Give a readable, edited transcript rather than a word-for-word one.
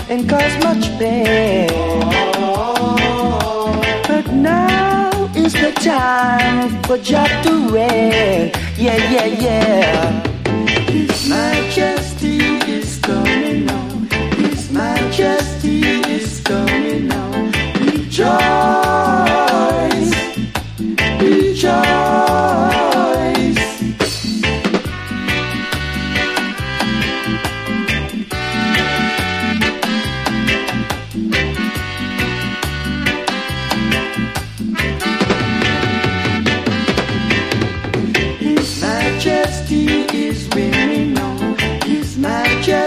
and cause much pain. But now is the time for Jah to reign. Yeah, yeah, yeah. His Majesty